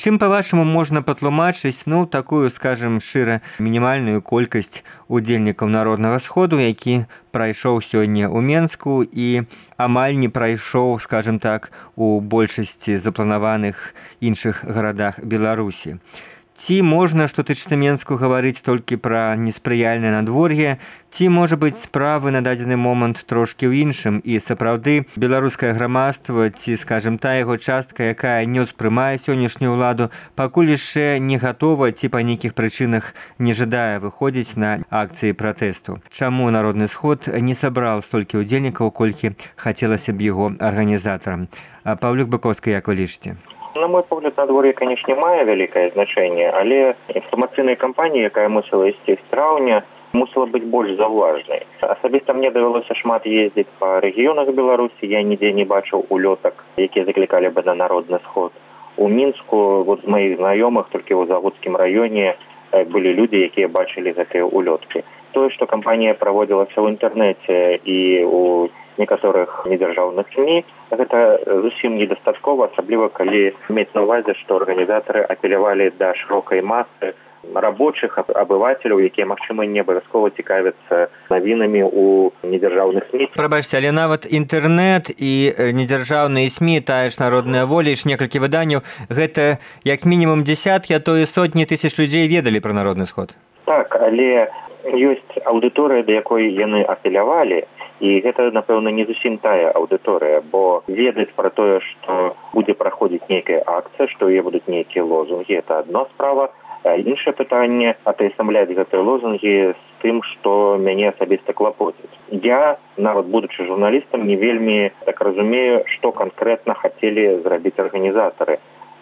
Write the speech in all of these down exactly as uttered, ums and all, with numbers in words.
Чым, па-вашаму, можна патлумачыць, ну, такую, скажем, шчыра мінімальную колькасць удзельнікаў Народнага сходу, які прайшоў сёння ў Менску і амаль не прайшоў, скажем так, у большасці запланаваных іншых гарадах Беларусі. Ці можна, што тычыцца Менску, гаварыць толькі пра неспрыяльнае надвор'е, ці, можа быць, справы на дадзены момант трошкі ў іншым, і сапраўды беларускае грамадства, ці, скажем, та яго частка, якая не ўспрымае сённяшнюю ўладу, пакуль яшчэ не гатова ці па нейкіх прычынах не жадае выходзіць на акцыі пратэсту. Чаму Народны сход не сабраў столькі ўдзельнікаў, колькі хацелася б яго арганізатарам? Паўлюк Быковскі, як вы лічыце? На мой погляд, надвор'е, конечно, мае вялікае значэнне, але інфармацыйная кампанія, якая мусіла ісці з траўня, мусіла быць больш заўважнай. Асабіста мне давялося шмат ездзіць па рэгіёнах Беларусі, я нідзе не бачыў улётак, якія заклікалі бы на Народны сход. У Мінску, вот з маіх знаёмых, толькі ў Заводскім раёне былі людзі, якія бачылі гэтыя улёткі. Тое, што кампанія праводзілася ў інтэрнэце і ў некаторых недзяржаўных СМІ, гэта зусім недастаткова, асабліва калі мець на ўвазе, што арганізатары апелявалі да шырокай масы рабочых, абывацеляў, якія, магчыма, не абавязкова цікавяцца навінамі ў недзяржаўных СМІ. Прабачце, але нават інтэрнэт і недзяржаўныя СМІ, тая ж Народная воля і ж некалькі выданняў, гэта як мінімум дзясяткі, а то і сотні тысяч людзей ведалі пра Народны сход. Так, але ёсць аўдыторыя, да якой яны апелявалі, і гэта, напэўна, не зусім тая аўдыторыя, бо ведаць пра тое, што будзе праходзіць нейкая акцыя, што яе будуць нейкія лозунгі, гэта адна справа. А іншае пытанне — атаясамляць гэтыя лозунгі з тым, што мяне асабіста клапоціць. Я, нават будучы журналістам, не вельмі так разумею, што канкрэтна хацелі зрабіць арганізатары.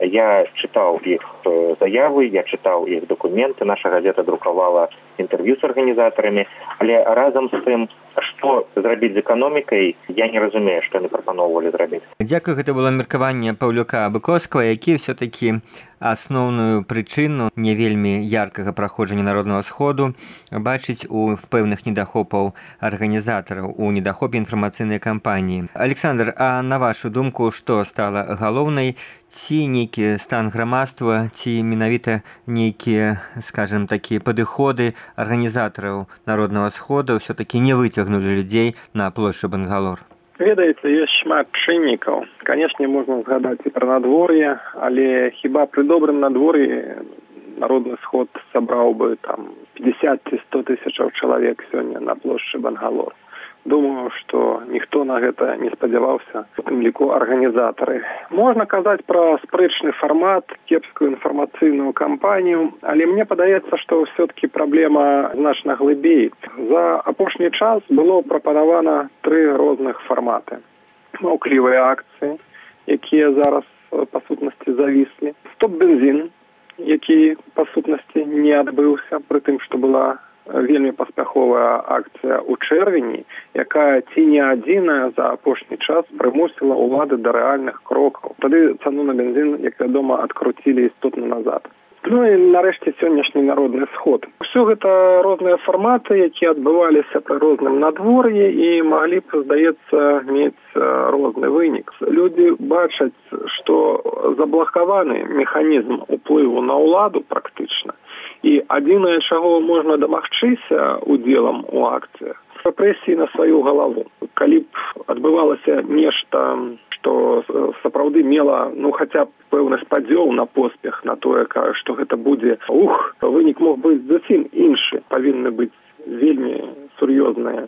Я чытаў іх заявы, я чытаў іх дакументы, наша газета друкавала інтэрв'ю з арганізатарамі, але разам з тым, што зрабіць з эканомікай, я не разумею, што яны прапаноўвалі зрабіць. Дзякую, гэта было меркаванне Паўлюка Быковскага, які ўсё-такі асноўную прычыну не вельмі яркага праходжання Народнага сходу бачыць у пэўных недахопаў арганізатараў, у недахопе інфармацыйнай кампаніі. Александр, а на вашу думку, што стала галоўнай? Ці нейкі стан грамадства, ці менавіта нейкія, скажем, такія падыходы арганізатараў Народнага сходу ўсё-такі не выцягнулі людзей на плошчу Бангалор? Ведаеце, ёсць шмат чыннікаў. Канешне, можна згадаць і пра надвор'е, але хіба пры добрым надвор'і Народны сход сабраў бы там пятьдесят ці сто тысячаў чалавек сёння на плошчы Бангалор. Думаю, што ніхто на гэта не спадзяваўся, у тым ліку арганізатары. Можна казаць пра спрэчны фармат, кепскую інфармацыйную кампанію, але мне падаецца, што ўсё-такі праблема значна глыбей. За апошні час было прапанавана тры розных фарматы. Маўклівыя акцыі, якія зараз па сутнасці завіслі. Стоп-бензін, які па сутнасці не адбыўся, пры тым, што была вельмі паспяховая акцыя ў чэрвені, якая ці не адзіная за апошні час прымусіла ўлады да рэальных крокаў. Тады цану на бензін, як вядома, адкруцілі істотна назад. Ну і нарэшце сённяшні Народны сход. Усё гэта розныя фарматы, якія адбываліся пры розным надвор'і і маглі б, здаецца, мець розны вынік. Людзі бачаць, што заблакаваны механізм уплыву на ўладу практычна. І адзінае, чаго можна дамагчыся удзелам у акцыях, рэпрэсіі на сваю галаву. Калі б адбывалася нешта, што сапраўды мела, ну, хаця б пэўны спадзёў на поспех, на тое, што гэта будзе, ух, вынік мог быць зусім іншы. Павінны быць вельмі сур'ёзныя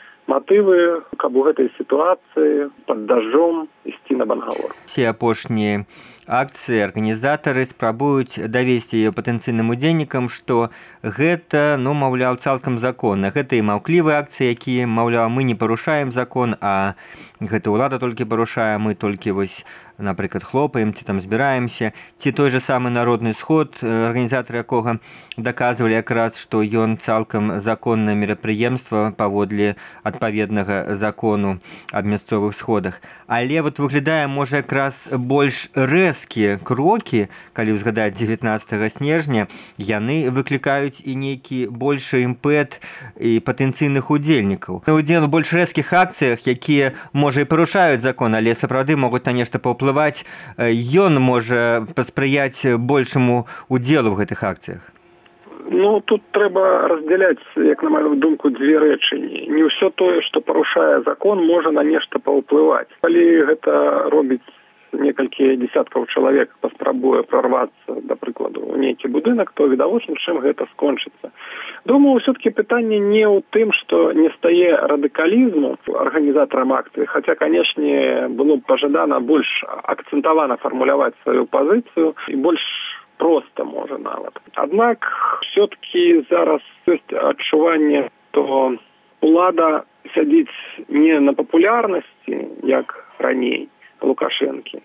матывы, каб у гэтай сітуацыі пад дажджом ісці на Бангалор. Все апошнія акцыі арганізатары спрабуюць давесці яе патэнцыйным удзельнікам, што гэта, ну, маўляў, цалкам законна. Гэта і маўклівыя акцыі, якія, маўляў, мы не парушаем закон, а гэта ўлада толькі парушае, мы толькі вось, напрыклад, хлопаем, ці там збіраемся. Ці той же самы Народны сход, арганізатары якога даказвалі якраз, што ён цалкам законнае мерапрыемства паводле адпаведнага закону аб мясцовых сходах. Але вот выглядае, можа, якраз больш рэзкія крокі, калі ўзгадаць дзевятнаццатага снежня, яны выклікаюць і нейкі большы імпэт і патэнцыйных удзельнікаў. Удзел у больш рэзкіх акцыях, якія, можа, і парушаюць закон, але сапраўды могуць на нешта паўплываць паўплываць, ён можа паспрыяць большаму удзелу ў гэтых акцыях? Ну, тут трэба раздзяляць, як на маю думку, дзве рэчы. Не ўсё тое, што парушае закон, можа на нешта паўплываць. Калі гэта робіць некалькі десяткаў чалавек, паспрабуе прорвацца, да прыкладу, у нейкі будынак, то відавочна, чым гэта скончыцца. Думаю, ўсё-таки пытанне не ў тым, што не стае радыкалізму арганізатарам акцыі, хаця, канешне, было б пажадана больш акцэнтавана фармуляваць сваю пазіцыю і больш проста можа нават. Аднак все-таки зараз ёсць адчуванне, што улада сядзіць не на папулярнасці, як раней Лукашэнкі,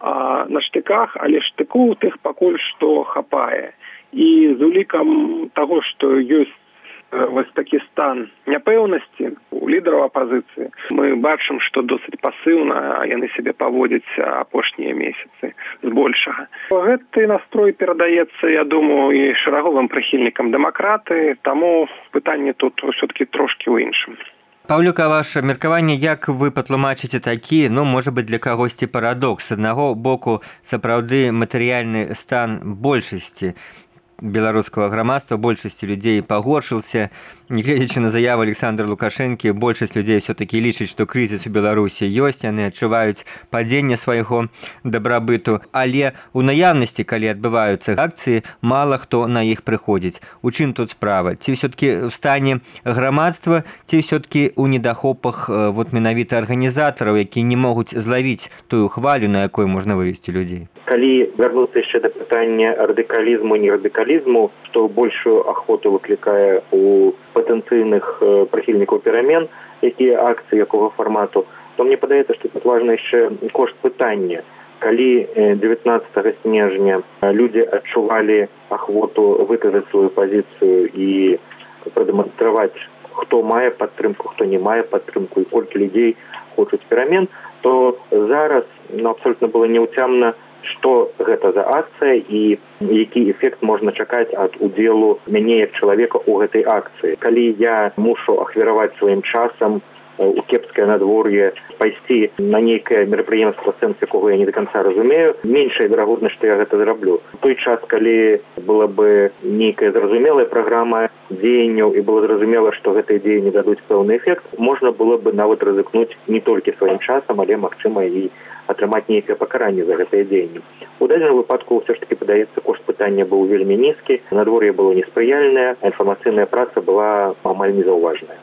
а на штыках, але штыку тых пакуль што хапае. І з улікам таго, што ёсць вось такі стан няпэўнасці у лідараў апазіцыі, мы бачым, што досыць пасыўна яны сябе паводзяць апошнія месяцы збольшага. Гэты настрой перадаецца, я думаю, і шэраговым прыхільнікам дэмакраты, таму пытанне тут ўсё-таки трошкі ў іншым. Паўлюка, ваше меркаванне, як вы патлумачыце такі, ну, можа быць, для кагосьці парадокс. З аднаго боку, сапраўды матэрыяльны стан большасці беларускага грамадства, большасці людзей пагоршыўся. Нягледзячы на заяву Александра Лукашэнкі, большасць людзей все-таки лічыць, што крызіс у Беларусі ёсць, яны адчуваюць падзенне свайго дабрабыту, але у наяўнасці, калі адбываюцца акцыі, мала хто на іх прыходзіць. У чым тут справа? Ці все-таки в стане грамадства, ці все-таки у недахопах вот менавіта арганізатараў, якія не могуць злавіць тую хвалю, на якой можна вывесці людзей? Калі вярнуцца яшчэ да пытання радыкалізму, не радыкалізму, што большую ахвоту выклікае у патэнцыйных прыхільнікаў перамен, якія акцыі, якога фармату, то мне падаецца, што тут важна яшчэ кошт пытання. Калі дзевятнаццатага снежня людзі адчувалі ахвоту выказаць сваю пазіцыю і прадэманстраваць, хто мае падтрымку, хто не мае падтрымку і колькі людзей хочуць перамен, то зараз ну, абсолютна было неўцямна, што гэта за акцыя і які эфект можна чакаць ад удзелу мяне як чалавека ў гэтай акцыі. Калі я мушу ахвяраваць сваім часам у кепскае надвор'е, пайсці на нейкае мерапрыемства, сэнс якога я не да канца разумею, меншая верагоднасць, што я гэта зраблю. У той час, калі была бы нейкая зразумелая праграма дзеянняў і было зразумела, што гэтыя дзеянні дадуць пэўны эфект, можна было бы нават рызыкнуць не толькі сваім часам, але, магчыма, і атрымаць нейкае пакаранне за гэтыя дзеянні. У дадзеным выпадку ўсё ж такі падаецца, кошт пытання быў вельмі нізкі, надвор'е было неспрыяльнае, а інфармацыйная праца была амаль незаўважная.